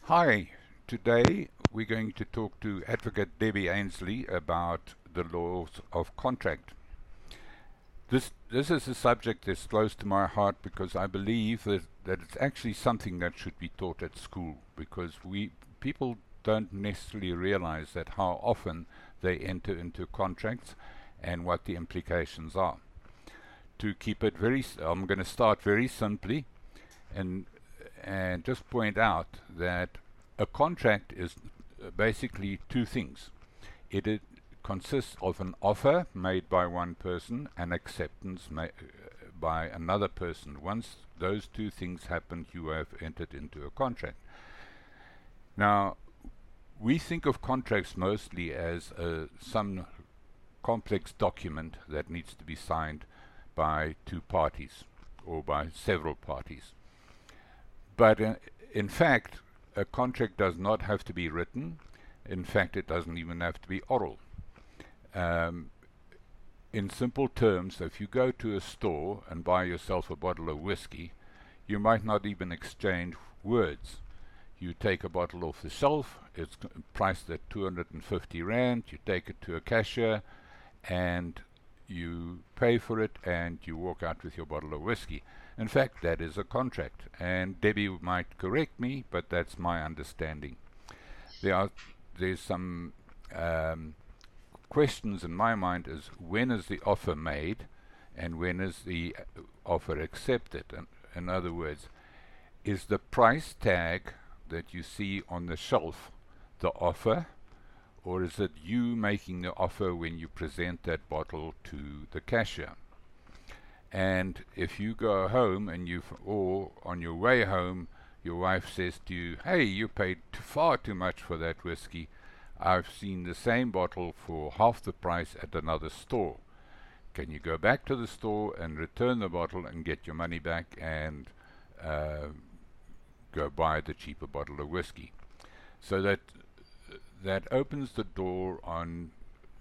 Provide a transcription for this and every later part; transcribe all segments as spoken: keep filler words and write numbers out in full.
Hi, today we're going to talk to Advocate Debbie Ainsley about the laws of contract. This this is a subject that's close to my heart because I believe that, that it's actually something that should be taught at school because we people don't necessarily realize that how often they enter into contracts and what the implications are. To keep it very, I'm going to start very simply and and just point out that a contract is uh, basically two things. It, it consists of an offer made by one person and acceptance ma- uh, by another person. Once those two things happen, you have entered into a contract. Now, we think of contracts mostly as uh, some complex document that needs to be signed by two parties or by several parties. But uh, in fact, a contract does not have to be written. In fact, it doesn't even have to be oral. Um, in simple terms, if you go to a store and buy yourself a bottle of whiskey, you might not even exchange words. You take a bottle off the shelf, it's priced at two hundred fifty rand, you take it to a cashier and you pay for it and you walk out with your bottle of whiskey. In fact, that is a contract, and Debbie might correct me, but that's my understanding. There are there's some um, questions in my mind is when is the offer made and when is the offer accepted? And in other words, is the price tag that you see on the shelf the offer, or is it you making the offer when you present that bottle to the cashier? And if you go home and you, or on your way home, your wife says to you, "Hey, you paid too far too much for that whiskey. I've seen the same bottle for half the price at another store. Can you go back to the store and return the bottle and get your money back and uh, go buy the cheaper bottle of whiskey?" So that that opens the door on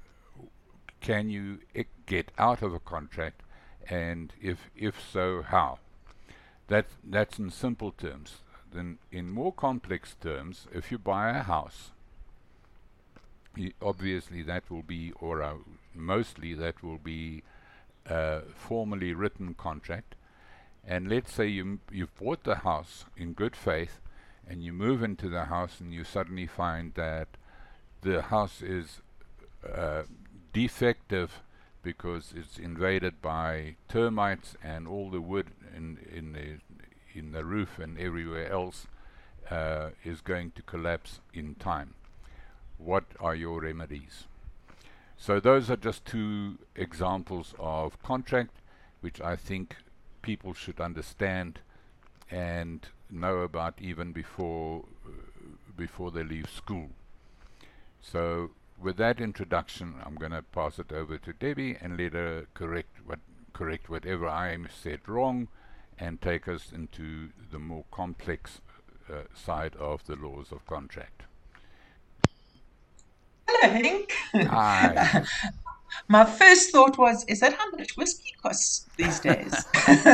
can you get out of a contract, and if if so, how? That that's in simple terms. Then in more complex terms, if you buy a house, you, obviously that will be, or uh, mostly that will be a formally written contract. And let's say you you've bought the house in good faith, and you move into the house, and you suddenly find that the house is uh, defective because it's invaded by termites and all the wood in in the in the roof and everywhere else uh, is going to collapse in time. What are your remedies? So those are just two examples of contract which I think people should understand and know about even before uh, before they leave school. So with that introduction, I'm going to pass it over to Debbie and let her correct what correct whatever I said wrong and take us into the more complex uh, side of the laws of contract. Hello, Hank. Hi. My first thought was, is that how much whiskey costs these days?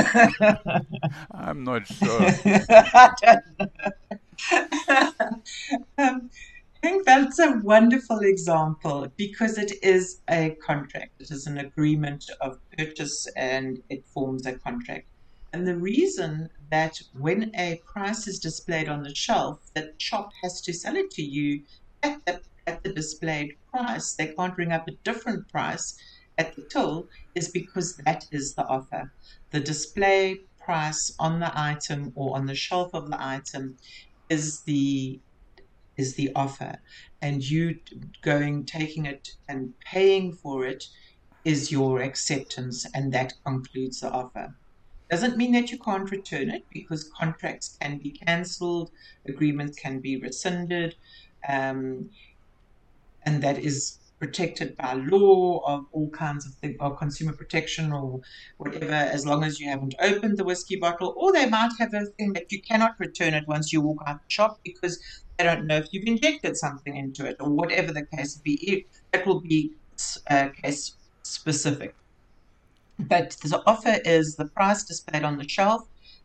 I'm not sure. I don't know. Um, I think that's a wonderful example because it is a contract. It is an agreement of purchase and it forms a contract. And the reason that when a price is displayed on the shelf, that shop has to sell it to you at the, at the displayed price. They can't bring up a different price at the till is because that is the offer. The display price on the item or on the shelf of the item is the is the offer, and you going taking it and paying for it is your acceptance, and that concludes the offer. Doesn't mean that you can't return it because contracts can be cancelled, agreements can be rescinded, um, and that is protected by law of all kinds of things, or consumer protection or whatever, as long as you haven't opened the whiskey bottle. Or they might have a thing that you cannot return it once you walk out the shop because they don't know if you've injected something into it or whatever the case be. That will be uh, case specific. But the offer is the price displayed on the shelf.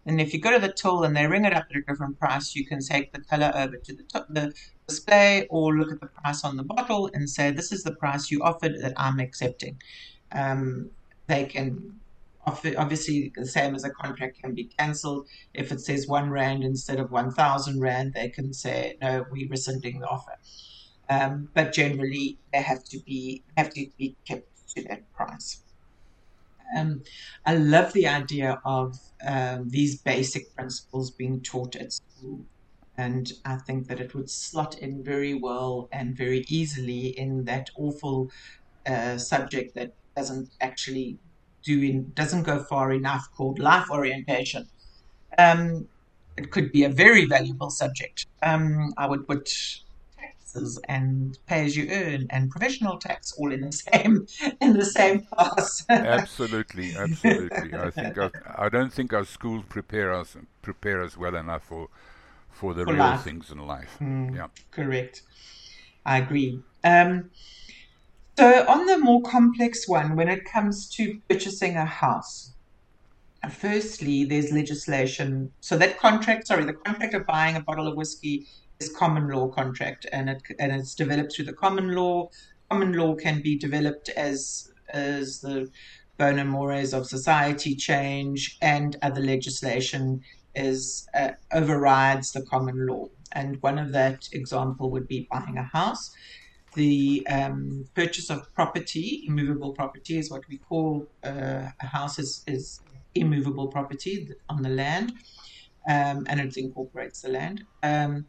And if you go to the till and they ring it up at a different price, you can take the teller over to the, t- the display or look at the price on the bottle and say, this is the price you offered that I'm accepting. Um, they can offer, obviously, the same as a contract can be cancelled. If it says one rand instead of one thousand rand, they can say, no, we're rescinding the offer. Um, but generally, they have to be have to be kept to that price. Um, I love the idea of um, these basic principles being taught at school. And I think that it would slot in very well and very easily in that awful uh, subject that doesn't actually do in, doesn't go far enough, called life orientation. Um, it could be a very valuable subject. Um, I would put taxes and pay as you earn and professional tax all in the same in the same class. Absolutely, absolutely. I think our, I don't think our schools prepare us prepare us well enough for for the For real life. things in life. Mm, Yeah. correct. I agree. Um, so on the more complex one, when it comes to purchasing a house, firstly, there's legislation. So that contract, sorry, the contract of buying a bottle of whiskey is common law contract, and it and it's developed through the common law. Common law can be developed as as the bona mores of society change, and other legislation is uh, overrides the common law. And one of that example would be buying a house. The um, purchase of property, immovable property, is what we call uh, a house is, is immovable property on the land, um, and it incorporates the land. Um,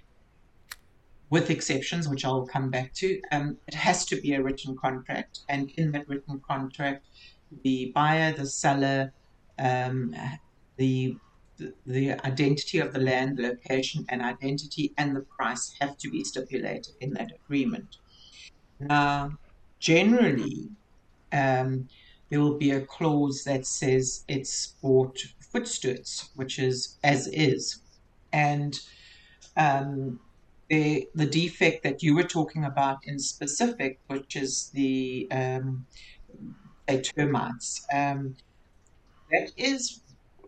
with exceptions, which I'll come back to, um, it has to be a written contract, and in that written contract, the buyer, the seller, um, the the identity of the land, the location and identity, and the price have to be stipulated in that agreement. Now, generally, um, there will be a clause that says it's bought footsteps, which is as is. And um, the, the defect that you were talking about in specific, which is the um, termites, um, that is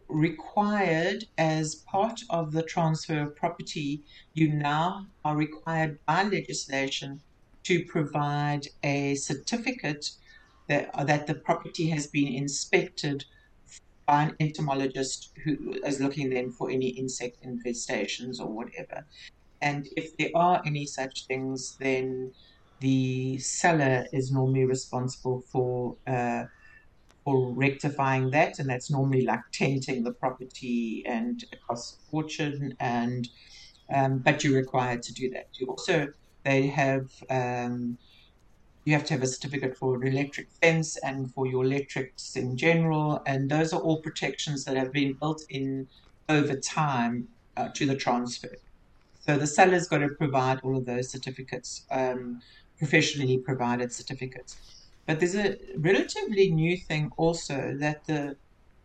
required as part of the transfer of property. You now are required by legislation to provide a certificate that, that the property has been inspected by an entomologist who is looking then for any insect infestations or whatever. And if there are any such things, then the seller is normally responsible for uh, for rectifying that, and that's normally like tenting the property, and it costs a fortune. And um, but you're required to do that. You also they have um, you have to have a certificate for an electric fence and for your electrics in general, and those are all protections that have been built in over time uh, to the transfer. So the seller's got to provide all of those certificates, um, professionally provided certificates. But there's a relatively new thing also that the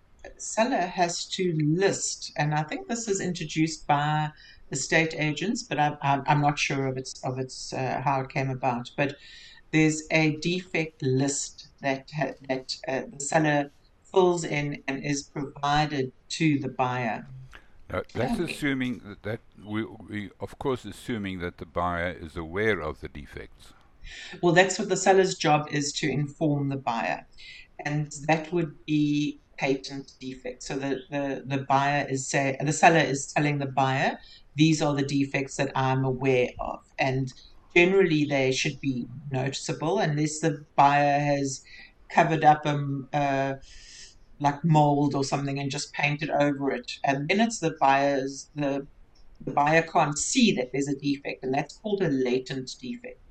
seller has to list, and I think this is introduced by estate agents, but I, I'm, I'm not sure of its of its uh, how it came about. But there's a defect list that ha- that uh, the seller fills in and is provided to the buyer. Now, that's Um, assuming that, that we, we, of course, assuming that the buyer is aware of the defects. well, that's what the seller's job is, to inform the buyer, and that would be patent defect. So the, the, the buyer is say the seller is telling the buyer, these are the defects that I'm aware of, and generally they should be noticeable unless the buyer has covered up um uh, like mold or something and just painted over it, and then it's the buyer's the the buyer can't see that there's a defect, and that's called a latent defect.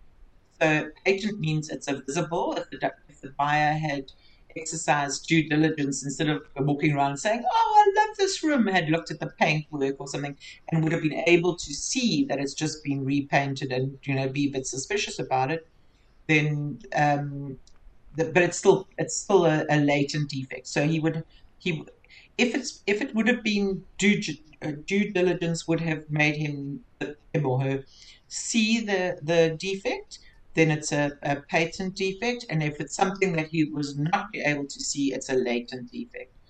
So patent means it's a visible. If the if the buyer had exercised due diligence, instead of walking around saying, "Oh, I love this room," had looked at the paintwork or something, and would have been able to see that it's just been repainted, and you know be a bit suspicious about it, then um, the, but it's still it's still a, a latent defect. So he would he if it's if it would have been due uh, due diligence would have made him him or her see the the defect, then it's a, a patent defect, and if it's something that he was not able to see, it's a latent defect.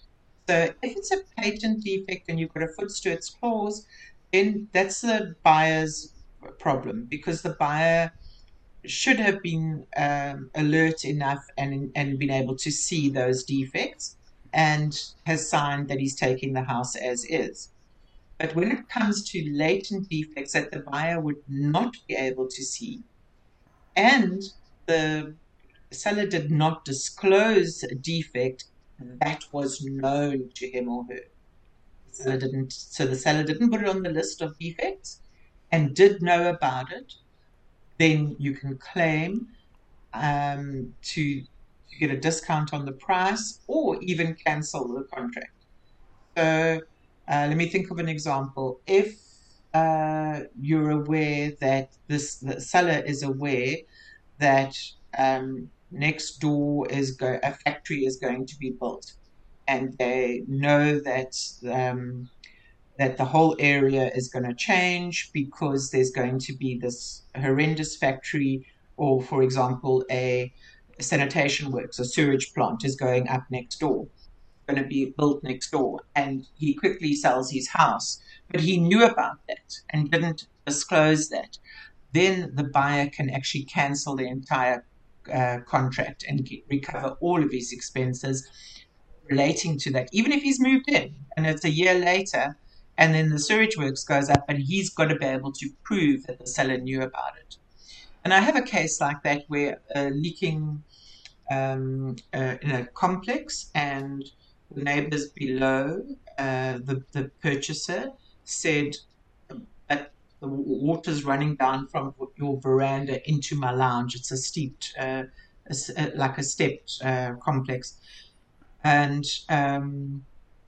So if it's a patent defect and you've got a Footstewards clause, then that's the buyer's problem, because the buyer should have been um, alert enough and and been able to see those defects and has signed that he's taking the house as is. But when it comes to latent defects that the buyer would not be able to see, and the seller did not disclose a defect that was known to him or her. The seller didn't, so the seller didn't put it on the list of defects and did know about it, then you can claim um, to, to get a discount on the price or even cancel the contract. So uh, let me think of an example. If uh, you're aware that this the seller is aware that um, next door is go a factory is going to be built, and they know that um, that the whole area is going to change because there's going to be this horrendous factory, or for example, a sanitation works, a sewage plant is going up next door, going to be built next door, and he quickly sells his house, but he knew about that and didn't disclose that, then the buyer can actually cancel the entire uh, contract and get, recover all of his expenses relating to that, even if he's moved in and it's a year later and then the sewage works goes up and he's got to be able to prove that the seller knew about it. And I have a case like that where uh, leaking um, uh, in a complex, and the neighbors below uh, the, the purchaser said that the water's running down from your veranda into my lounge. It's a steeped, uh, a, like a stepped uh, complex. And um,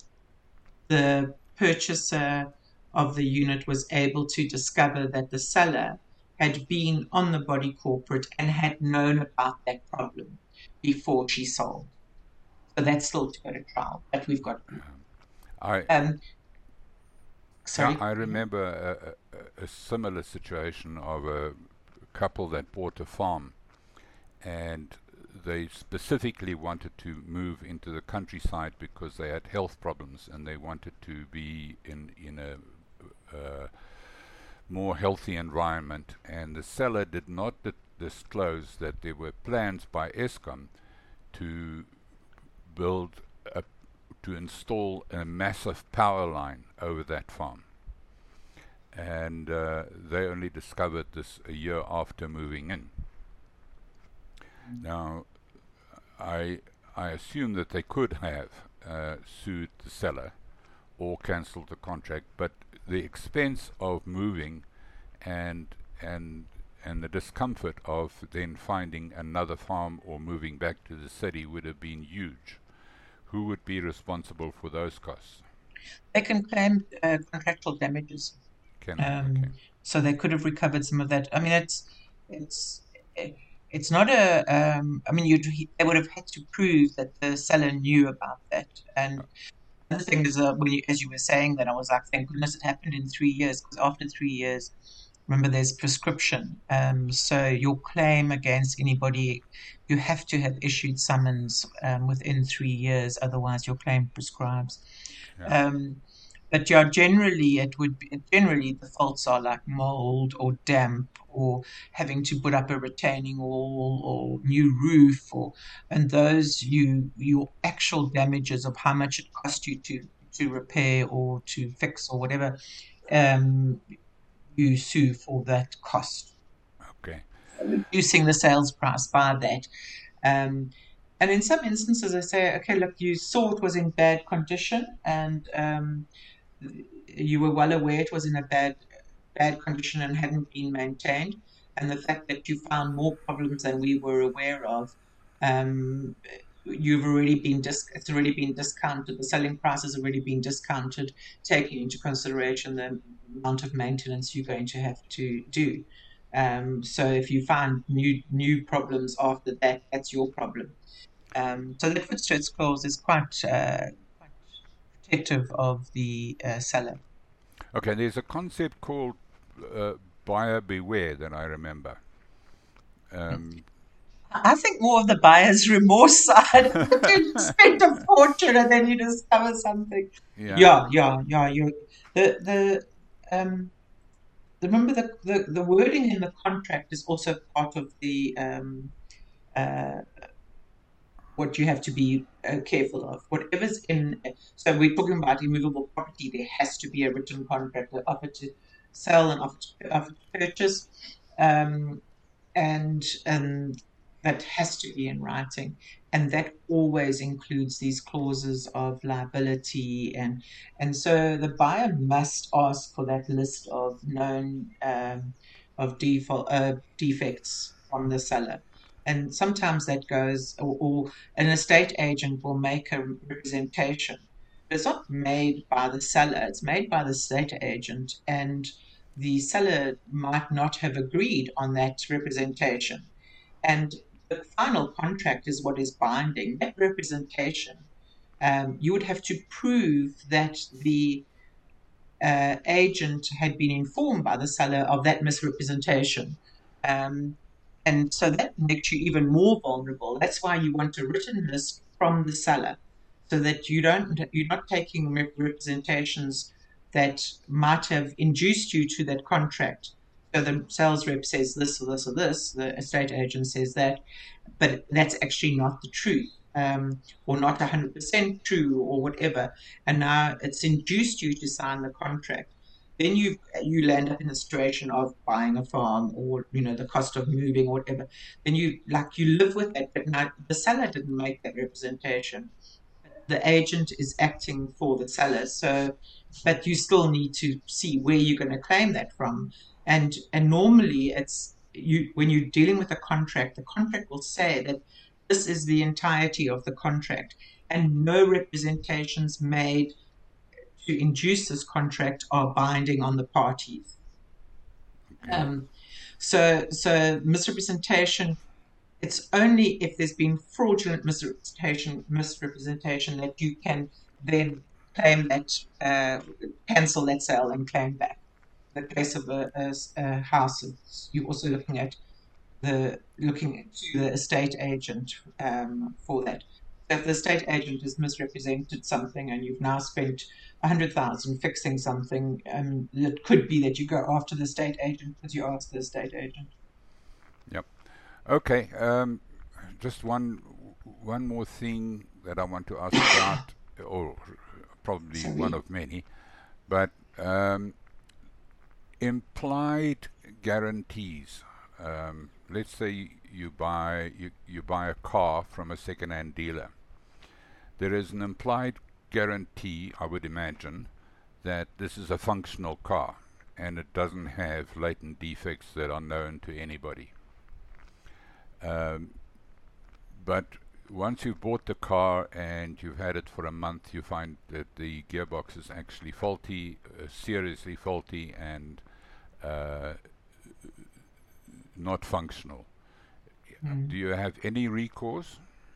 the purchaser of the unit was able to discover that the seller had been on the body corporate and had known about that problem before she sold. So that's still to go to trial, but we've got. I Um, yeah, sorry. I remember a, a, a similar situation of a couple that bought a farm, and they specifically wanted to move into the countryside because they had health problems and they wanted to be in in a uh, more healthy environment, and the seller did not di- disclose that there were plans by Eskom to build a, to install a massive power line over that farm, and uh, they only discovered this a year after moving in. Now, I I assume that they could have uh, sued the seller or cancelled the contract, but the expense of moving and and and the discomfort of then finding another farm or moving back to the city would have been huge. Who would be responsible for those costs? They can claim uh, contractual damages. Can they? Okay. Um, so they could have recovered some of that. I mean, it's it's it's not a. Um, I mean, you they would have had to prove that the seller knew about that. And the thing is, uh, when you, as you were saying that, I was like, thank goodness it happened in three years, because after three years, remember, there's prescription. Um, so your claim against anybody, you have to have issued summons um, within three years, otherwise your claim prescribes. Yeah. Um, but yeah, generally it would be, generally the faults are like mold or damp or having to put up a retaining wall or new roof, or and those you your actual damages of how much it cost you to to repair or to fix or whatever, um, you sue for that cost, Okay. reducing the sales price by that. Um, and in some instances, I say, okay, look, you saw it was in bad condition, and um, you were well aware it was in a bad bad condition and hadn't been maintained. And the fact that you found more problems than we were aware of, um, you've already been dis- it's already been discounted. The selling price has already been discounted, taking into consideration the amount of maintenance you're going to have to do. Um, so if you find new new problems after that, that's your problem. Um, so the footsteps clause is quite uh, quite protective of the uh, seller. Okay. There's a concept called uh, buyer beware that I remember. Um, I think more of the buyer's remorse side. You spend a fortune and then you discover something. Yeah. Yeah, yeah, yeah. You the the um remember the, the the wording in the contract is also part of the um uh what you have to be uh, careful of. Whatever's in, so we're talking about immovable property, there has to be a written contract, an offer to sell and offer to, offer to purchase, um, and and that has to be in writing, and that always includes these clauses of liability, and and so the buyer must ask for that list of known um, of default uh, defects from the seller. And sometimes that goes, or, or an estate agent will make a representation. But it's not made by the seller, it's made by the estate agent, and the seller might not have agreed on that representation. And the final contract is what is binding. That representation, um, you would have to prove that the uh, agent had been informed by the seller of that misrepresentation. Um, and so that makes you even more vulnerable. That's why you want a written list from the seller, so that you don't you're not taking representations that might have induced you to that contract. So the sales rep says this or this or this, the estate agent says that, but that's actually not the truth, um, or not one hundred percent true, or whatever. And now it's induced you to sign the contract. Then you you land up in a situation of buying a farm, or you know the cost of moving or whatever. Then you like you live with it, but now the seller didn't make that representation. The agent is acting for the seller. So, but you still need to see where you're going to claim that from. And and normally it's you when you're dealing with a contract, the contract will say that this is the entirety of the contract, and no representations made to induce this contract are binding on the parties. Okay. Um, so so misrepresentation, it's only if there's been fraudulent misrepresentation, misrepresentation that you can then claim that, uh, cancel that sale and claim back. The case of a, a, a house, you're also looking at the looking to the estate agent, um, for that. So if the estate agent has misrepresented something and you've now spent a hundred thousand fixing something, um, it could be that you go after the estate agent because you asked the estate agent. Yep. Okay. Um, just one one more thing that I want to ask about, or probably one Sorry. of many, but um, implied guarantees. Um, let's say you buy you, you buy a car from a second-hand dealer. There is an implied guarantee, I would imagine, that this is a functional car and it doesn't have latent defects that are known to anybody. Um, but once you've bought the car and you've had it for a month, you find that the gearbox is actually faulty, uh, seriously faulty, and uh, not functional. Do Mm. you have any recourse?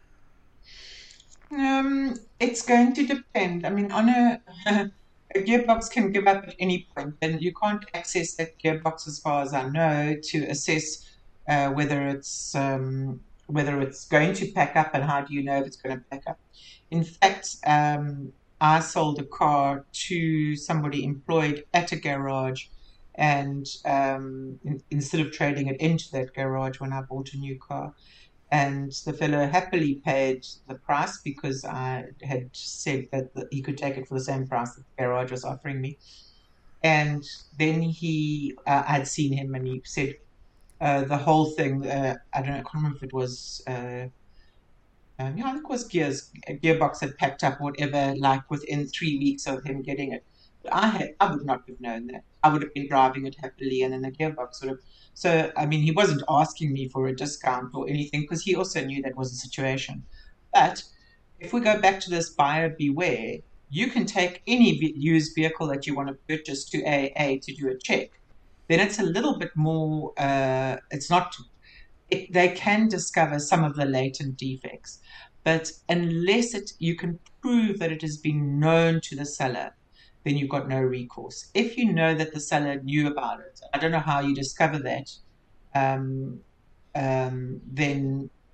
Um, it's going to depend. I mean, on a, a gearbox can give up at any point, and you can't access that gearbox, as far as I know, to assess uh, whether it's um, whether it's going to pack up, and how do you know if it's going to pack up. In fact, um, I sold a car to somebody employed at a garage, and um, in, instead of trading it into that garage when I bought a new car, and the fellow happily paid the price because I had said that the, he could take it for the same price that the garage was offering me. And then he, uh, I'd seen him, and he said uh, the whole thing. Uh, I don't know, I can't remember if it was. Uh, um, yeah, I think it was gears. A gearbox had packed up, whatever, like within three weeks of him getting it. But I had, I would not have known that. I would have been driving it happily, and then the gearbox would have. So, I mean, he wasn't asking me for a discount or anything because he also knew that was the situation. But if we go back to this buyer beware, you can take any v- used vehicle that you want to purchase to A A to do a check. Then it's a little bit more. Uh, it's not it, they can discover some of the latent defects. But unless it, you can prove that it has been known to the seller, then you've got no recourse. If you know that the seller knew about it, I don't know how you discover that, um, um, then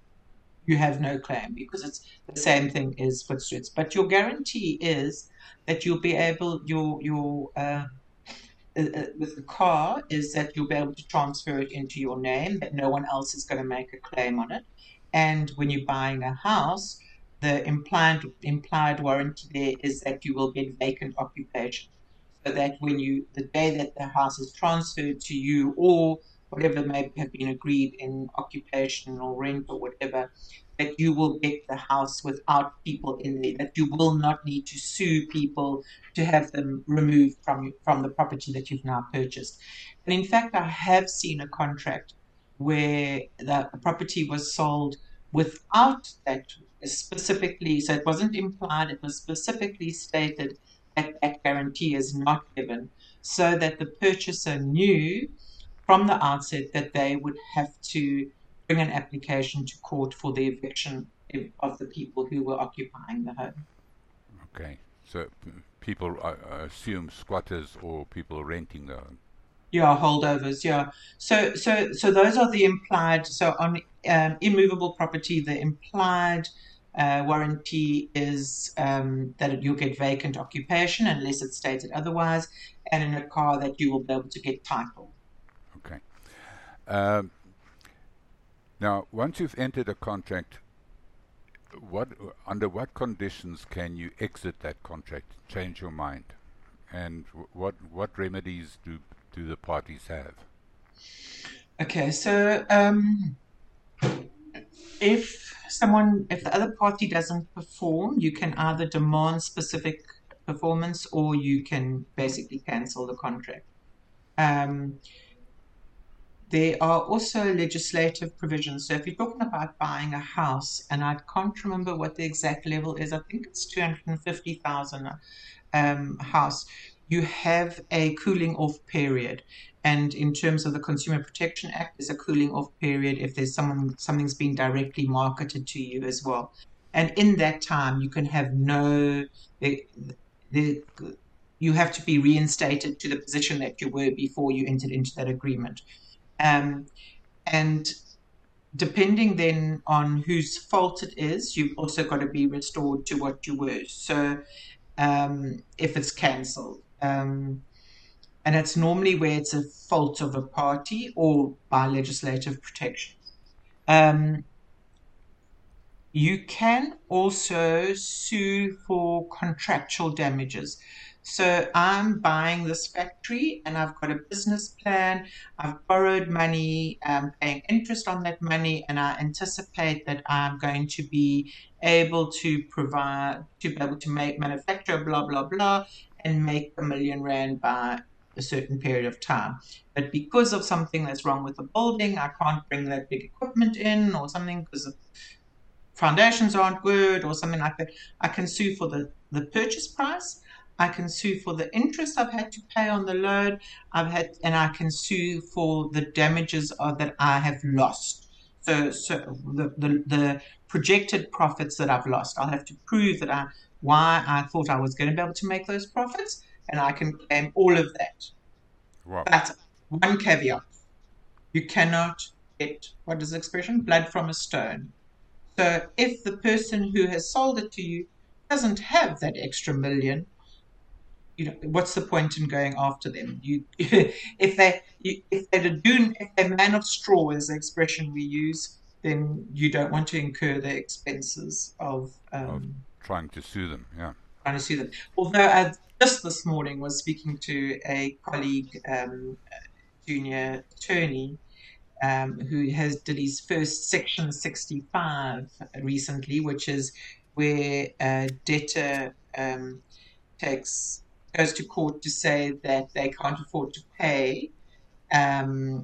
you have no claim, because it's the same thing as Footsreds. But your guarantee is that you'll be able, your your uh, uh, uh, with the car, is that you'll be able to transfer it into your name, that no one else is going to make a claim on it. And when you're buying a house, the implied implied warranty there is that you will get vacant occupation, so that when you, the day that the house is transferred to you, or whatever may have been agreed in occupation or rent or whatever, that you will get the house without people in there, that you will not need to sue people to have them removed from you, from the property that you've now purchased. And in fact, I have seen a contract where the property was sold without that specifically, so it wasn't implied, it was specifically stated that that guarantee is not given, so that the purchaser knew from the outset that they would have to bring an application to court for the eviction of the people who were occupying the home. Okay, so p- people uh, assume squatters or people renting the home. Yeah, holdovers. Yeah. So, so, so those are the implied. So on um, immovable property, the implied uh, warranty is um, that you'll get vacant occupation unless it's stated otherwise, and in a car that you will be able to get title. Okay. Um, now, once you've entered a contract, what under what conditions can you exit that contract, change your mind, and w- what what remedies do do the parties have? Okay, so um, if someone, if the other party doesn't perform, you can either demand specific performance, or you can basically cancel the contract. Um, there are also legislative provisions. So if you're talking about buying a house, and I can't remember what the exact level is, I think it's two hundred fifty thousand um, house, you have a cooling off period. And in terms of the Consumer Protection Act, there's a cooling off period if there's someone something's been directly marketed to you as well. And in that time, you can have no, the, the, you have to be reinstated to the position that you were before you entered into that agreement. Um, and depending then on whose fault it is, you've also got to be restored to what you were. So um, if it's cancelled. Um, and it's normally where it's a fault of a party or by legislative protection. Um, you can also sue for contractual damages. So I'm buying this factory and I've got a business plan. I've borrowed money, um, paying interest on that money, and I anticipate that I'm going to be able to provide, to be able to make, manufacture, blah, blah, blah, and make a million rand by a certain period of time. But because of something that's wrong with the building, I can't bring that big equipment in, or something because the foundations aren't good or something like that. I can sue for the, the purchase price. I can sue for the interest I've had to pay on the loan. I've had, and I can sue for the damages of, that I have lost. So, so the, the the projected profits that I've lost, I'll have to prove that I why I thought I was going to be able to make those profits, and I can claim all of that. Wow. But one caveat: you cannot get, what is the expression? Blood from a stone. So if the person who has sold it to you doesn't have that extra million, you know, what's the point in going after them? You, if they, you, if they're a dune, if they're man of straw, is the expression we use, then you don't want to incur the expenses of Of um, trying to sue them, yeah. trying to sue them. Although I just this morning was speaking to a colleague, um, junior attorney, um, who has did his first Section sixty-five recently, which is where a debtor um, takes goes to court to say that they can't afford to pay, um,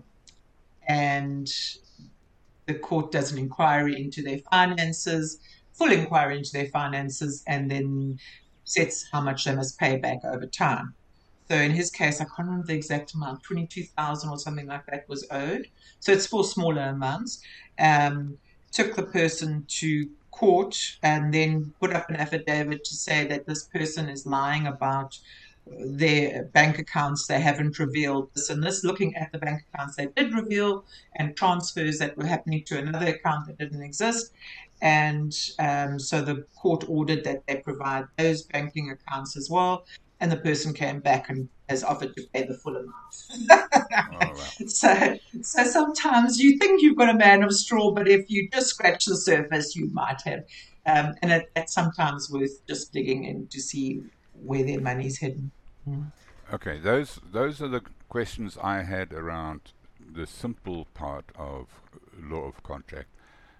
and the court does an inquiry into their finances, full inquiry into their finances, and then sets how much they must pay back over time. So in his case, I can't remember the exact amount, twenty-two thousand or something like that was owed. So it's for smaller amounts. Um, took the person to court and then put up an affidavit to say that this person is lying about their bank accounts. They haven't revealed this and this, looking at the bank accounts they did reveal and transfers that were happening to another account that didn't exist. And um, so the court ordered that they provide those banking accounts as well. And the person came back and has offered to pay the full amount. Oh, well. So, so sometimes you think you've got a man of straw, but if you just scratch the surface, you might have. Um, and it, it's sometimes worth just digging in to see where their money's hidden. Mm. Okay, those those are the questions I had around the simple part of law of contract.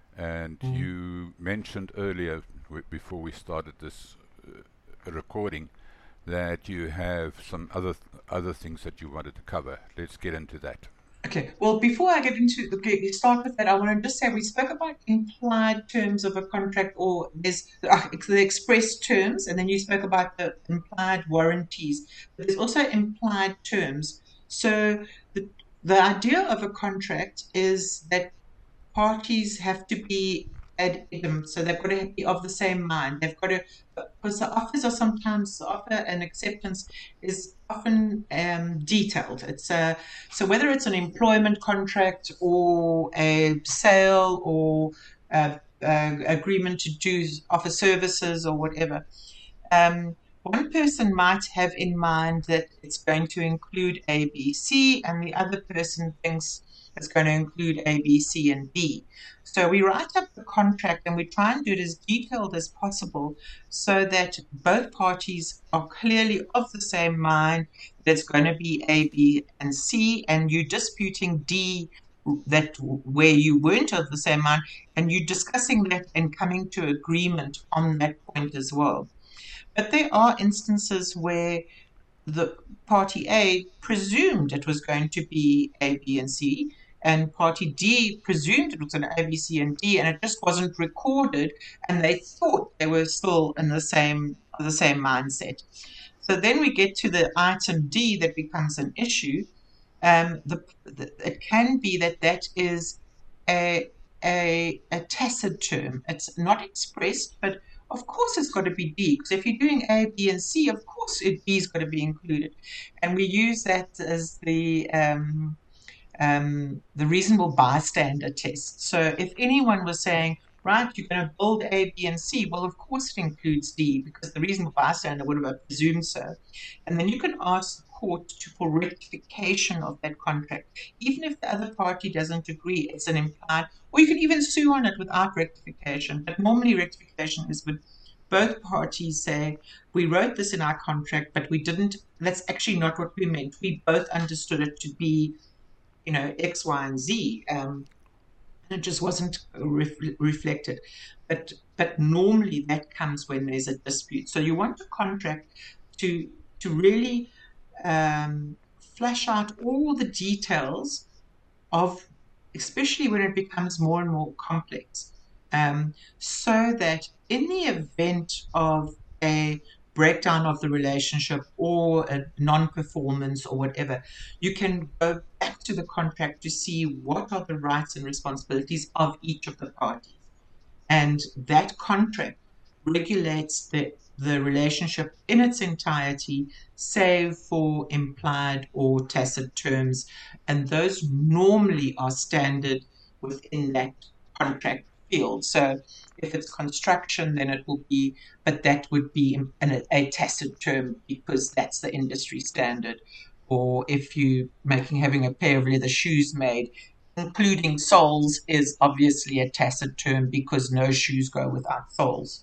And Mm. you mentioned earlier, w- before we started this uh, recording, that you have some other th- other things that you wanted to cover. Let's get into that. Okay, well, before I get into okay, start with that, I want to just say we spoke about implied terms of a contract, or there's uh, the express terms, and then you spoke about the implied warranties. But there's also implied terms. So the the idea of a contract is that parties have to be ad idem, so they've got to be of the same mind. They've got to, because the offers are sometimes, the offer and acceptance is often um, detailed. It's a, so whether it's an employment contract or a sale or a, a agreement to do offer services or whatever, um, one person might have in mind that it's going to include A, B, C, and the other person thinks it's going to include A, B, C, and D. So we write up the contract and we try and do it as detailed as possible so that both parties are clearly of the same mind that it's going to be A, B, and C, and you're disputing D, that where you weren't of the same mind, and you're discussing that and coming to agreement on that point as well. But there are instances where the party A presumed it was going to be A, B, and C, and party D presumed it was an A, B, C, and D, and it just wasn't recorded, and they thought they were still in the same the same mindset. So then we get to the item D that becomes an issue. Um, the, the, it can be that that is a, a, a tacit term. It's not expressed, but of course it's got to be D, because if you're doing A, B, and C, of course it, D's got to be included. And we use that as the um, um, the reasonable bystander test. So if anyone was saying, right, you're going to build A, B, and C, well, of course it includes D, because the reasonable bystander would have presumed so. And then you can ask the court to, for rectification of that contract. Even if the other party doesn't agree, it's an implied, or you can even sue on it without rectification. But normally rectification is when both parties say, we wrote this in our contract, but we didn't, that's actually not what we meant. We both understood it to be, you know, X, Y, and Z. Um, and it just wasn't ref reflected. But but normally that comes when there's a dispute. So you want a contract to to really um, flesh out all the details of, especially when it becomes more and more complex, um, so that in the event of a breakdown of the relationship or a non-performance or whatever, you can go back to the contract to see what are the rights and responsibilities of each of the parties. And that contract regulates the, the relationship in its entirety, save for implied or tacit terms. And those normally are standard within that contract field. So if it's construction, then it will be, but that would be an, a tacit term because that's the industry standard. Or if you're making having a pair of leather shoes made, including soles is obviously a tacit term because no shoes go without soles.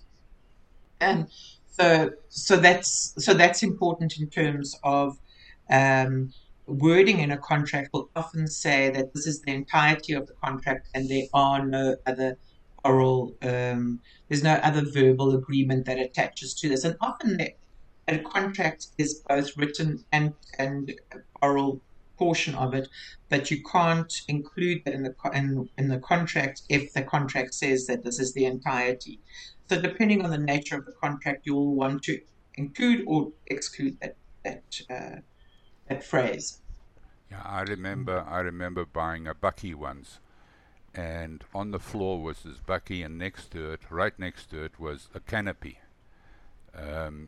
And so so that's so that's important in terms of um, wording in a contract will often say that this is the entirety of the contract and there are no other oral um, there's no other verbal agreement that attaches to this. And often the, a contract is both written and and oral portion of it, but you can't include that in the in, in the contract if the contract says that this is the entirety. So depending on the nature of the contract, you'll want to include or exclude that that uh, that phrase. Yeah, I remember. I remember buying a bucky once, and on the floor was this bucky, and next to it, right next to it, was a canopy, um,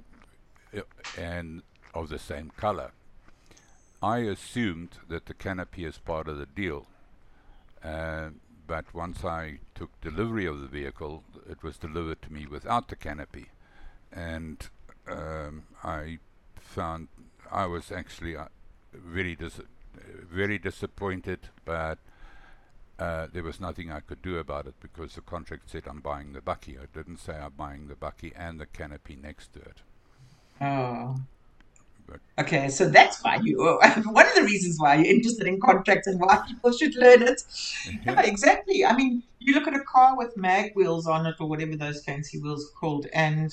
and of the same color. I assumed that the canopy is part of the deal, uh, but once I took delivery of the vehicle, it was delivered to me without the canopy, and um, I found I was actually uh, very dis- very disappointed, but uh, there was nothing I could do about it because the contract said I'm buying the bakkie. It didn't say I'm buying the bakkie and the canopy next to it. Oh. But Okay, so that's why you, one of the reasons why you're interested in contracts and why people should learn it. yeah, Yeah, exactly. I mean, you look at a car with mag wheels on it or whatever those fancy wheels are called, and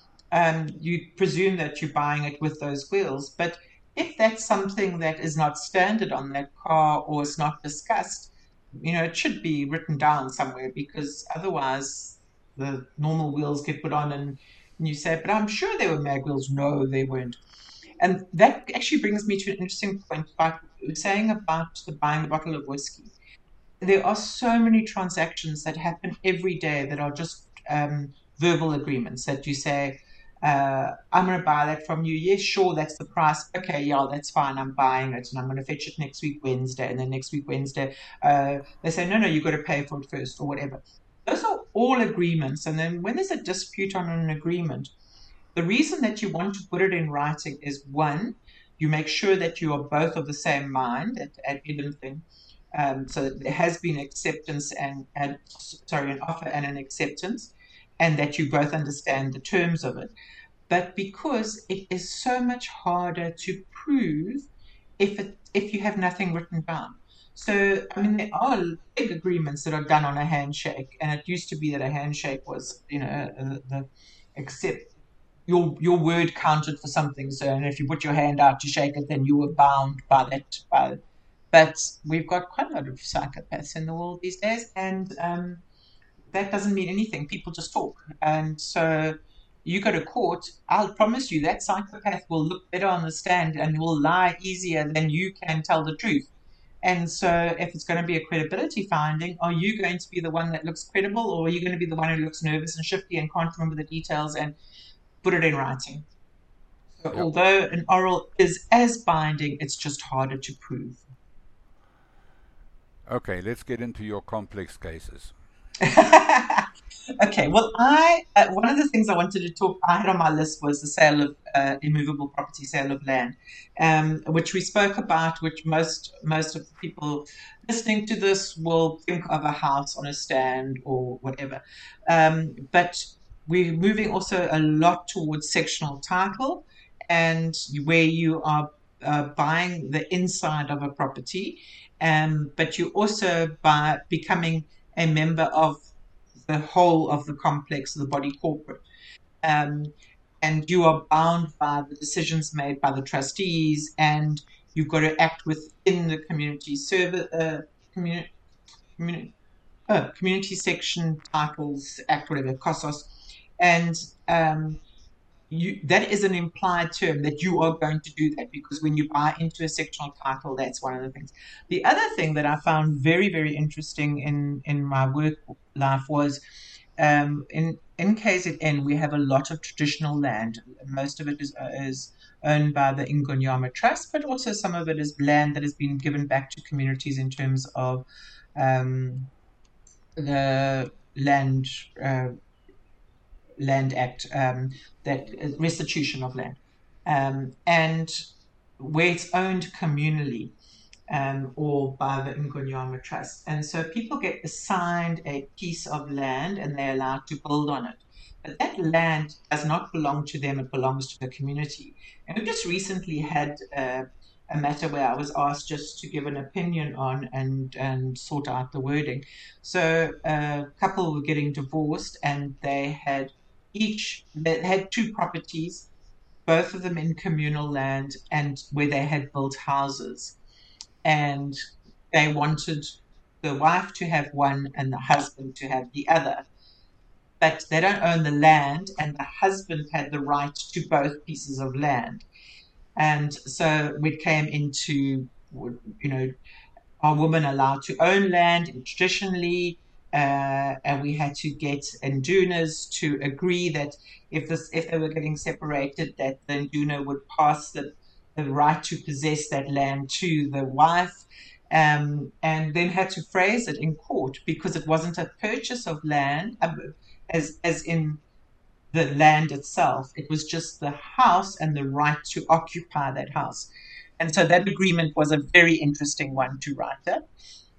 um, you presume that you're buying it with those wheels. But if that's something that is not standard on that car or is not discussed, you know, it should be written down somewhere because otherwise the normal wheels get put on and, and you say, but I'm sure they were mag wheels. No, they weren't. And that actually brings me to an interesting point about saying about the buying a bottle of whiskey. There are so many transactions that happen every day that are just um, verbal agreements that you say, uh, I'm going to buy that from you. Yes, sure, that's the price. Okay, yeah, that's fine. I'm buying it and I'm going to fetch it next week, Wednesday. And then next week, Wednesday, uh, they say, no, no, you've got to pay for it first or whatever. Those are all agreements. And then when there's a dispute on an agreement, the reason that you want to put it in writing is one, you make sure that you are both of the same mind at, at everything. Um, so there has been acceptance and, and sorry, an offer and an acceptance, and that you both understand the terms of it. But because it is so much harder to prove if it if you have nothing written down. So I mean, there are big agreements that are done on a handshake, and it used to be that a handshake was, you know, uh, the accept your your word counted for something. So, and if you put your hand out to shake it, then you were bound by that. By, but we've got quite a lot of psychopaths in the world these days, and um, that doesn't mean anything. People just talk, and so you go to court. I'll promise you that psychopath will look better on the stand and will lie easier than you can tell the truth. And so, if it's going to be a credibility finding, are you going to be the one that looks credible, or are you going to be the one who looks nervous and shifty and can't remember the details and put it in writing? So yep. although an oral is as binding, it's just harder to prove. Okay, let's get into your complex cases. Okay, well, I uh, one of the things I wanted to talk I had on my list was the sale of uh, immovable property, sale of land, um, which we spoke about, which most most of the people listening to this will think of a house on a stand or whatever. Um, but we're moving also a lot towards sectional title, and where you are uh, buying the inside of a property, um, but you also by becoming a member of the whole of the complex of the body corporate. Um, and you are bound by the decisions made by the trustees, and you've got to act within the community service, uh, community, community, uh, community section titles act, whatever, COSOS, and um, you, that is an implied term that you are going to do that because when you buy into a sectional title, that's one of the things. The other thing that I found very, very interesting in, in my work life was um, in in K Z N we have a lot of traditional land. Most of it is uh, is owned by the Ingonyama Trust, but also some of it is land that has been given back to communities in terms of um, the land uh, Land Act, um, that uh, restitution of land, um, and where it's owned communally um, or by the Ngonyama Trust. And so people get assigned a piece of land and they're allowed to build on it. But that land does not belong to them, it belongs to the community. And we just recently had uh, a matter where I was asked just to give an opinion on and, and sort out the wording. So a couple were getting divorced and they had each, they had two properties, both of them in communal land and where they had built houses, and they wanted the wife to have one and the husband to have the other. But they don't own the land, and the husband had the right to both pieces of land. And so we came into, you know, are women allowed to own land traditionally? Uh, and we had to get Ndunas to agree that if this if they were getting separated, that the Nduna would pass the, the right to possess that land to the wife. um, and then had to phrase it in court because it wasn't a purchase of land, um, as as in the land itself. It was just the house and the right to occupy that house. And so that agreement was a very interesting one to write up.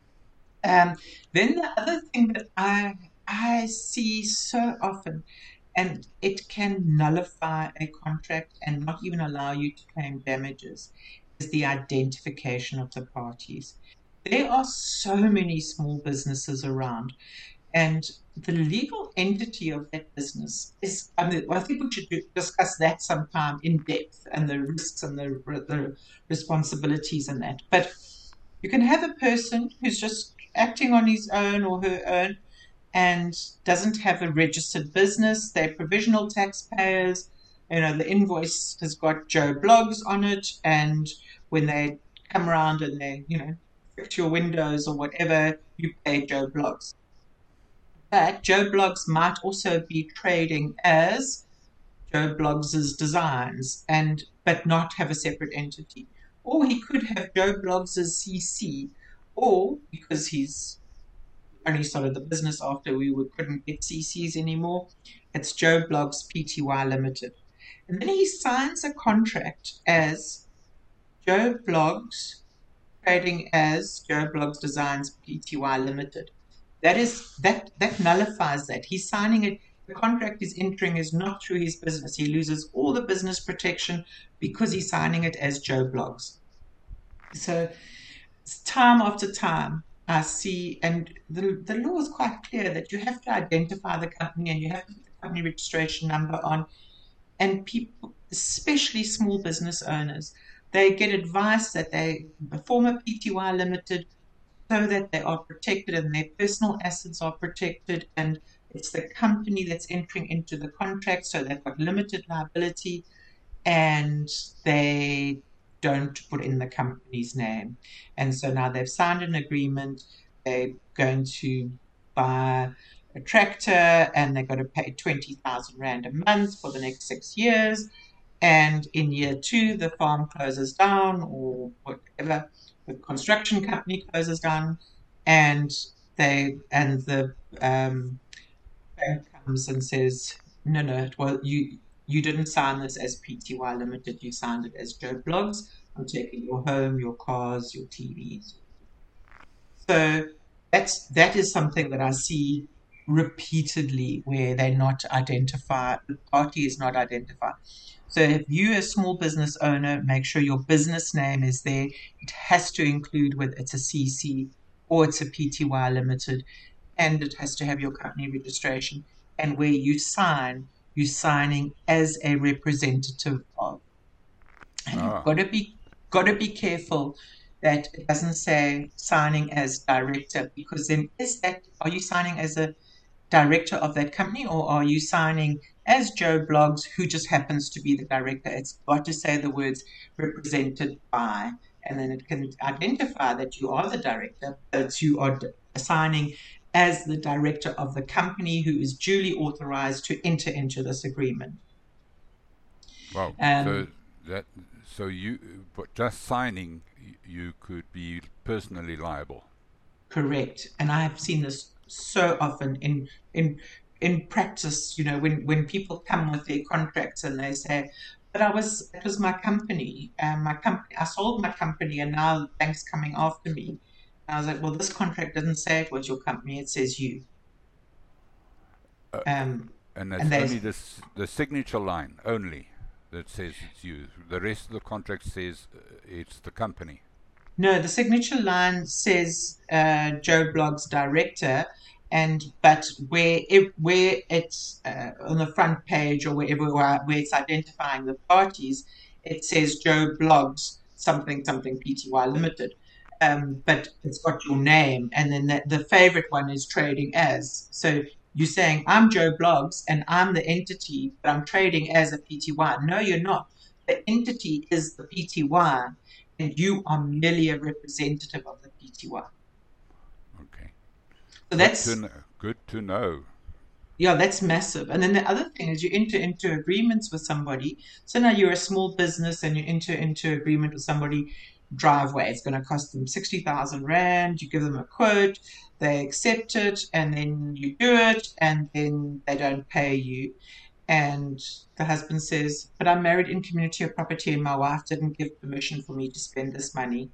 Um, then the other thing that I I see so often, and it can nullify a contract and not even allow you to claim damages, is the identification of the parties. There are so many small businesses around, and the legal entity of that business is, I mean, I think we should discuss that sometime in depth, and the risks and the, the responsibilities and that. But you can have a person who's just acting on his own or her own and doesn't have a registered business. They're provisional taxpayers. You know, the invoice has got Joe Blogs on it, and when they come around and they, you know, fix your windows or whatever, you pay Joe Blogs. But Joe Blogs might also be trading as Joe Bloggs's Designs, and but not have a separate entity. Or he could have Joe Bloggs's C C, or because he's only started the business after we couldn't get C Cs anymore, it's Joe Bloggs Pty Limited. And then he signs a contract as Joe Bloggs trading as Joe Bloggs Designs Pty Limited. That is that that nullifies that. He's signing it. The contract he's entering is not through his business. He loses all the business protection because he's signing it as Joe Bloggs. So time after time, I see, and the, the law is quite clear that you have to identify the company and you have to put the company registration number on. And people, especially small business owners, they get advice that they form a Pty Limited so that they are protected and their personal assets are protected, and it's the company that's entering into the contract, so they've got limited liability, and they don't put in the company's name. And so now they've signed an agreement, they're going to buy a tractor and they've got to pay twenty thousand Rand a month for the next six years. And in year two, the farm closes down or whatever, the construction company closes down, and they and the um, bank comes and says, no, no, well, you you didn't sign this as Pty Limited, you signed it as Joe Bloggs. I'm taking your home, your cars, your T Vs. So that's that is something that I see repeatedly where they're not identified, the party is not identified. So if you, a small business owner, make sure your business name is there. It has to include whether it's a C C or it's a Pty Limited, and it has to have your company registration. And where you sign, you're signing as a representative of. And Ah. you've got to be got to be careful that it doesn't say signing as director, because then is that, are you signing as a director of that company, or are you signing as Joe Bloggs, who just happens to be the director? It's got to say the words represented by, and then it can identify that you are the director, but you are signing as the director of the company who is duly authorized to enter into this agreement. Wow. Um, so that so you, but just signing, you could be personally liable. Correct. And I've seen this so often in in in practice, you know, when when people come with their contracts and they say, but I was it was my company, and my company I sold my company and now the bank's coming after me. And I was like, well, this contract doesn't say it was your company, it says you. Uh, Um, and and that's they only the, s- the signature line only that says it's you. The rest of the contract says uh, it's the company. No, the signature line says uh, Joe Bloggs director, and but where it where it's uh, on the front page or wherever where where it's identifying the parties, it says Joe Bloggs something something Pty Limited, um, but it's got your name, and then the, the favorite one is trading as. So you're saying I'm Joe Bloggs and I'm the entity, but I'm trading as a Pty. No, you're not. The entity is the Pty, and you are merely a representative of the Pty. Okay. So Good to that's, know. Good to know. yeah, that's massive. And then the other thing is you enter into agreements with somebody. So now you're a small business and you enter into agreement with somebody. driveway. It's going to cost them sixty thousand Rand. You give them a quote, they accept it, and then you do it, and then they don't pay you. And the husband says, but I'm married in community of property and my wife didn't give permission for me to spend this money.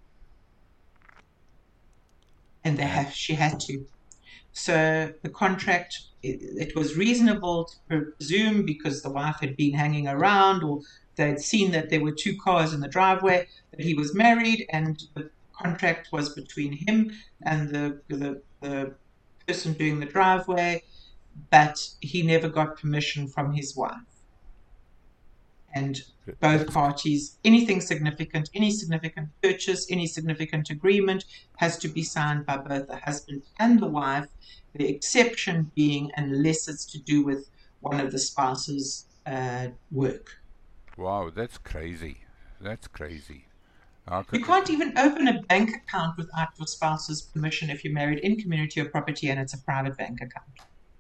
And they And have, she had to. So the contract, it, it was reasonable to presume because the wife had been hanging around or they'd seen that there were two cars in the driveway, that he was married, and the contract was between him and the, the, the person doing the driveway, but he never got permission from his wife. And th- both that's parties, anything significant, any significant purchase, any significant agreement has to be signed by both the husband and the wife. The exception being unless it's to do with one of the spouses' uh, work. wow, that's crazy. That's crazy. How You could th- can't even open a bank account without your spouse's permission if you're married in community or property and it's a private bank account.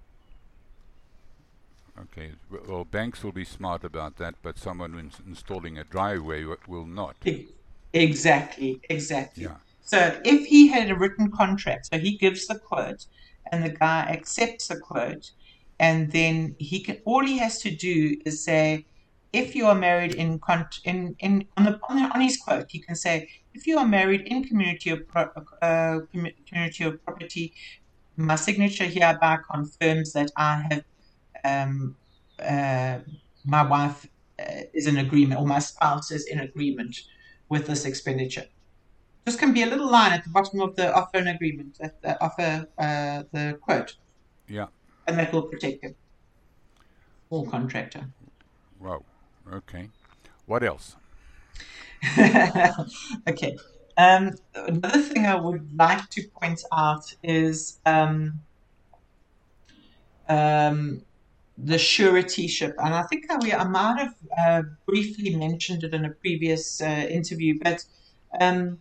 okay, w- well, banks will be smart about that, but someone ins- installing a driveway w- will not. E- Exactly, exactly. Yeah, So if he had a written contract, so he gives the quote and the guy accepts the quote, and then he can all he has to do is say, if you are married in con in, in on the, on the on his quote, he can say, if you are married in community of pro, uh, community of property, my signature hereby confirms that I have um, uh, my wife uh, is in agreement, or my spouse is in agreement with this expenditure. This can be a little line at the bottom of the offer and agreement, at the offer, uh, the quote, yeah, and that will protect them, all contractor. wow, okay. What else? Okay. Um, another thing I would like to point out is um, um, the suretyship, and I think I, we, I might have uh, briefly mentioned it in a previous uh, interview, but um,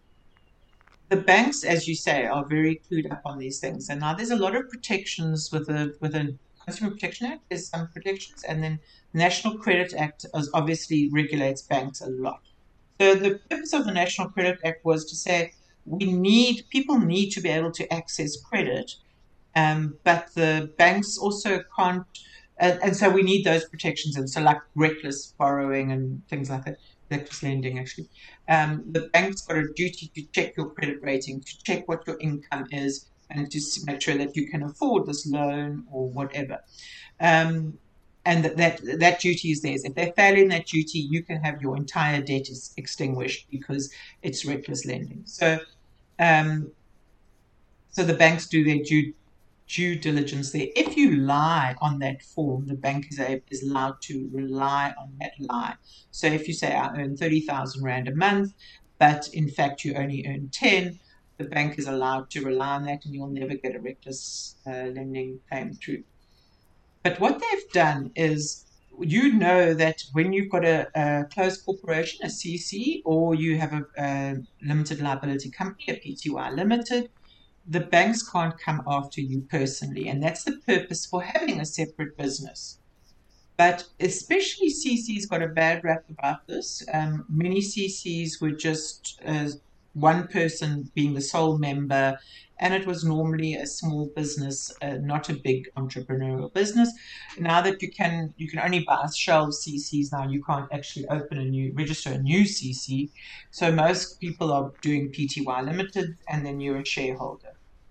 the banks, as you say, are very clued up on these things. And now there's a lot of protections with the with the Consumer Protection Act. There's some protections, and then National Credit Act is obviously regulates banks a lot. So the purpose of the National Credit Act was to say we need people need to be able to access credit, um, but the banks also can't, and, and so we need those protections. And so, like reckless borrowing and things like that, reckless lending, actually, um, the bank's got a duty to check your credit rating, to check what your income is, and to make sure that you can afford this loan or whatever. Um, and that, that that duty is theirs. If they fail in that duty, you can have your entire debt is extinguished because it's reckless lending. So, um, so the banks do their due due diligence there. If you lie on that form, the bank is, a, is allowed to rely on that lie. So if you say, I earn thirty thousand Rand a month, but in fact you only earn ten, the bank is allowed to rely on that and you'll never get a reckless uh, lending claim through. But what they've done is, you know that when you've got a, a closed corporation, a C C, or you have a, a limited liability company, a P T Y limited, the banks can't come after you personally, and that's the purpose for having a separate business. But especially C Cs got a bad rap about this. Um, many C Cs were just uh, one person being the sole member, and it was normally a small business, uh, not a big entrepreneurial business. Now that you can, you can only buy shell C Cs now. You can't actually open a new, register a new C C. So most people are doing P T Y limited, and then you're a shareholder.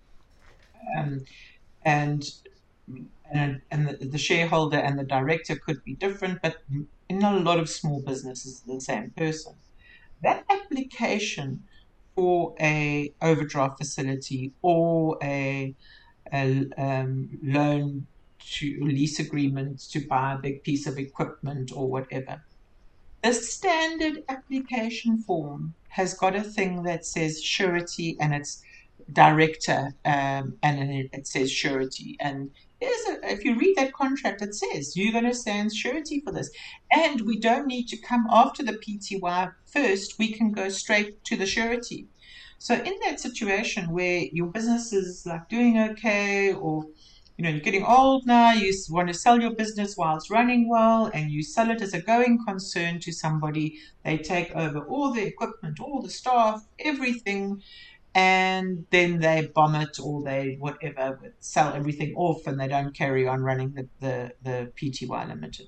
Um, and and, and the, the shareholder and the director could be different, but in a lot of small businesses, the same person. That application for a overdraft facility or a, a um, loan to lease agreement to buy a big piece of equipment or whatever. The standard application form has got a thing that says surety and it's director, um, and then it, it says surety. And there's a, if you read that contract, it says you're going to stand surety for this. And we don't need to come after the P T Y first, we can go straight to the surety. So in that situation where your business is like doing okay, or you know, you're getting old now, you s- want to sell your business while it's running well, and you sell it as a going concern to somebody. They take over all the equipment, all the staff, everything, and then they bomb it or they whatever, sell everything off, and they don't carry on running the, the, the P T Y Limited.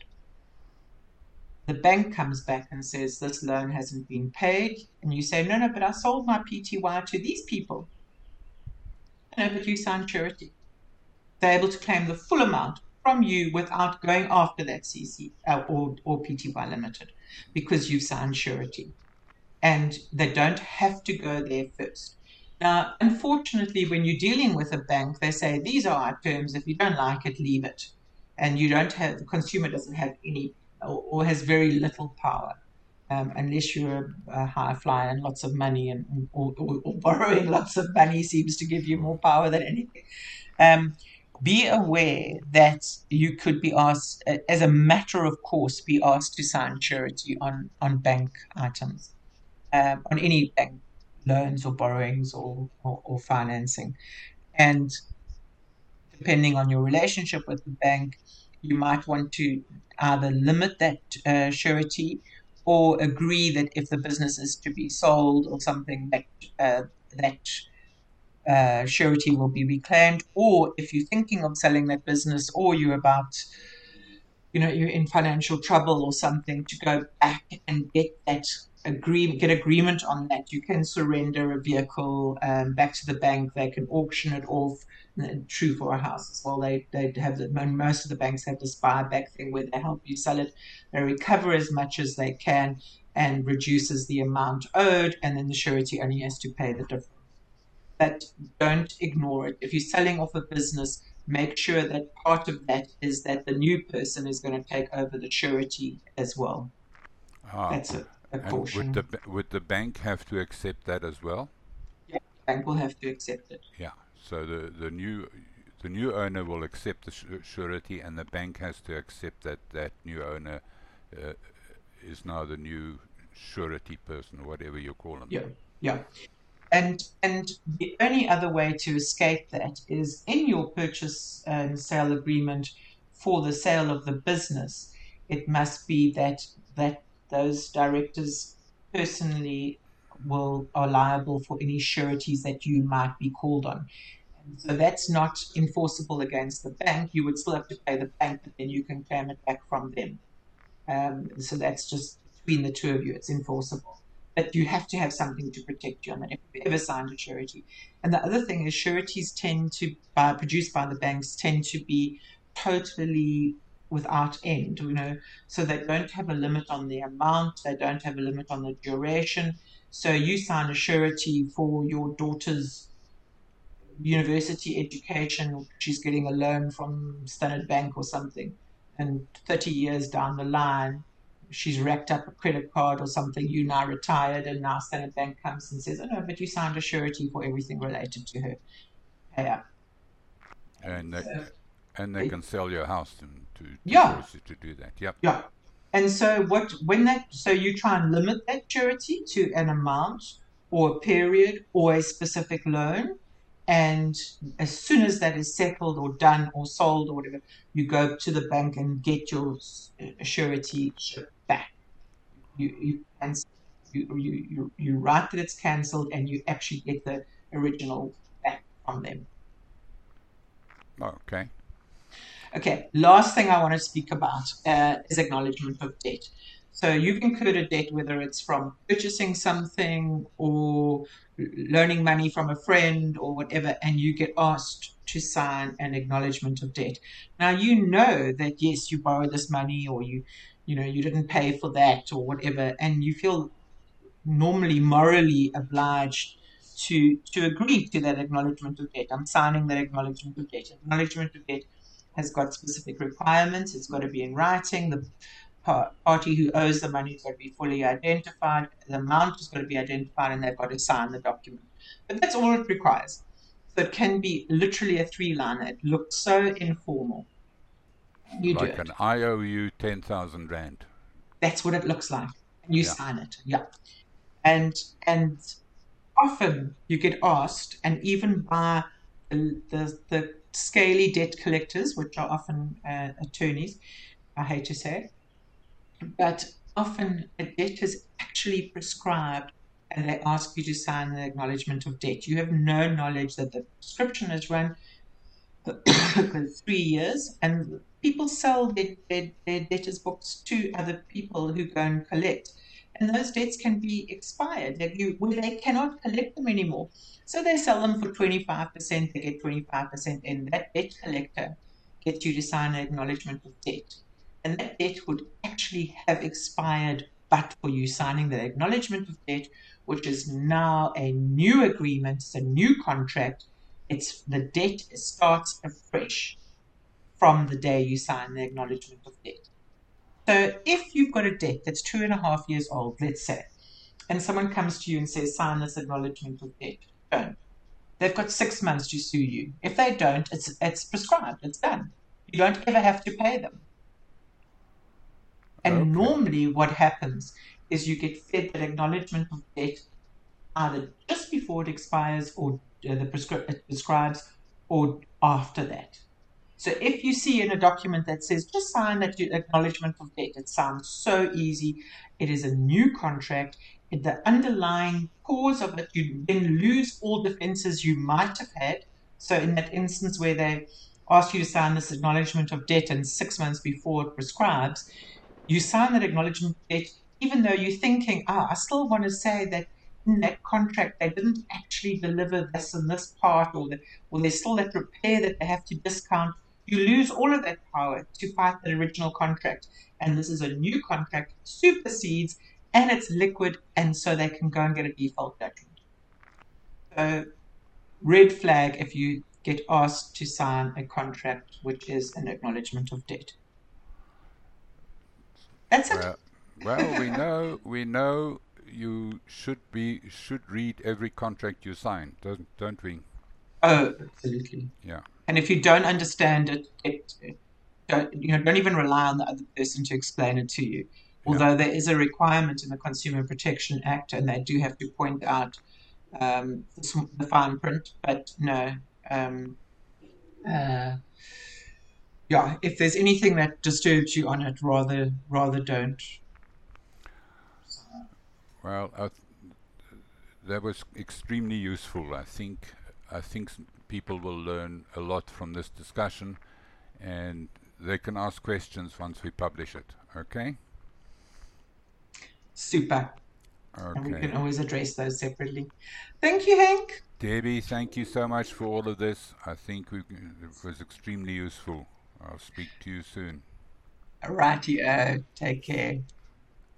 The bank comes back and says this loan hasn't been paid, and you say, no, no, but I sold my P T Y to these people. No, but you signed surety. They're able to claim the full amount from you without going after that C C uh, or, or P T Y Limited because you've signed surety. And they don't have to go there first. Now, unfortunately, when you're dealing with a bank, they say, these are our terms. If you don't like it, leave it. And you don't have, the consumer doesn't have any or, or has very little power. Um, unless you're a, a high flyer and lots of money, and or, or, or borrowing lots of money seems to give you more power than anything. Um, be aware that you could be asked, as a matter of course, be asked to sign surety on, on bank items, um, on any bank loans or borrowings or, or, or financing. And depending on your relationship with the bank, you might want to either limit that uh, surety or agree that if the business is to be sold or something, that uh, that uh, surety will be reclaimed. Or if you're thinking of selling that business, or you're about, you know, you're in financial trouble or something, to go back and get that agree get agreement on that. You can surrender a vehicle um, back to the bank. They can auction it off. True for a house as well. They they have the, most of the banks have this buyback thing where they help you sell it. They recover as much as they can and reduces the amount owed, and then the surety only has to pay the difference. But don't ignore it. If you're selling off a business, make sure that part of that is that the new person is going to take over the surety as well. Ah, That's a, a and would the caution. ba- would the bank have to accept that as well? Yeah, the bank will have to accept it. Yeah. So the the new the new owner will accept the su- surety, and the bank has to accept that that new owner uh, is now the new surety person, or whatever you call them. Yeah, yeah. And and the only other way to escape that is in your purchase and sale agreement for the sale of the business. It must be that that those directors personally will are liable for any sureties that you might be called on. And so that's not enforceable against the bank. You would still have to pay the bank, but then you can claim it back from them. Um, so that's just between the two of you, it's enforceable. But you have to have something to protect you on that if you've ever signed a surety. And the other thing is sureties tend to, uh, produced by the banks, tend to be totally without end, you know, so they don't have a limit on the amount, they don't have a limit on the duration. So you sign a surety for your daughter's university education, she's getting a loan from Standard Bank or something, and thirty years down the line, she's racked up a credit card or something, you now retired, and now Standard Bank comes and says, oh no, but you signed a surety for everything related to her. Pay up. And they, So, and they can sell your house to to, to yeah, force you to do that. Yep. yeah. And so what when that so you try and limit that surety to an amount or a period or a specific loan. And as soon as that is settled or done or sold or whatever, you go to the bank and get your surety back. You you cancel, you, you you you write that it's cancelled, and you actually get the original back from them. Okay. Okay, last thing I want to speak about uh, is acknowledgement of debt. So you've incurred a debt, whether it's from purchasing something or loaning money from a friend or whatever, and you get asked to sign an acknowledgement of debt. Now you know that yes, you borrowed this money, or you, you know, you didn't pay for that or whatever, and you feel normally morally obliged to to agree to that acknowledgement of debt. I'm signing that acknowledgement of debt. Acknowledgement of debt has got specific requirements. It's got to be in writing. The par- party who owes the money has got to be fully identified. The amount has got to be identified, and they've got to sign the document. But that's all it requires. So it can be literally a three-liner. It looks so informal. You do Like it. an I O U ten thousand rand. That's what it looks like. And you Yeah. sign it. Yeah. And and often you get asked, and even by the, the, the scaly debt collectors, which are often uh, attorneys, I hate to say, but often a debt is actually prescribed and they ask you to sign the acknowledgement of debt. You have no knowledge that the prescription is run for three years, and people sell their, their, their debtors' books to other people who go and collect. And those debts can be expired, that you, where they cannot collect them anymore. So they sell them for twenty-five percent, they get twenty-five percent, and that debt collector gets you to sign an acknowledgement of debt. And that debt would actually have expired but for you signing the acknowledgement of debt, which is now a new agreement, it's a new contract. It's the debt starts afresh from the day you sign the acknowledgement of debt. So if you've got a debt that's two and a half years old, let's say, and someone comes to you and says, sign this acknowledgement of debt, don't. They've got six months to sue you. If they don't, it's it's prescribed, it's done. You don't ever have to pay them. And Okay. normally what happens is you get fed that acknowledgement of debt either just before it expires or uh, the prescri- it prescribes or after that. So if you see in a document that says just sign that you, acknowledgement of debt, it sounds so easy. It is a new contract. It, the underlying cause of it, you then lose all defenses you might have had. So in that instance where they ask you to sign this acknowledgement of debt and six months before it prescribes, you sign that acknowledgement of debt, even though you're thinking, ah, I still want to say that in that contract they didn't actually deliver this and this part, or, the, or there's still that repair that they have to discount. You lose all of that power to fight that original contract. And this is a new contract, supersedes, and it's liquid, and so they can go and get a default judgment. So, red flag if you get asked to sign a contract which is an acknowledgement of debt. That's it. Well, well, we know we know you should be should read every contract you sign, don't don't we? Oh, absolutely. Yeah. And if you don't understand it, it, it don't, you know, don't even rely on the other person to explain it to you. Yeah. Although there is a requirement in the Consumer Protection Act, and they do have to point out um, the, the fine print. But no, um, uh, yeah, if there's anything that disturbs you on it, rather rather don't. Well, I th- that was extremely useful. I think I think s- people will learn a lot from this discussion, and they can ask questions once we publish it. Okay. Super. And we can Okay. always address those separately. Thank you, Hank. Debbie, thank you so much for all of this. I think we, it was extremely useful. I'll speak to you soon. Righty, uh, take care.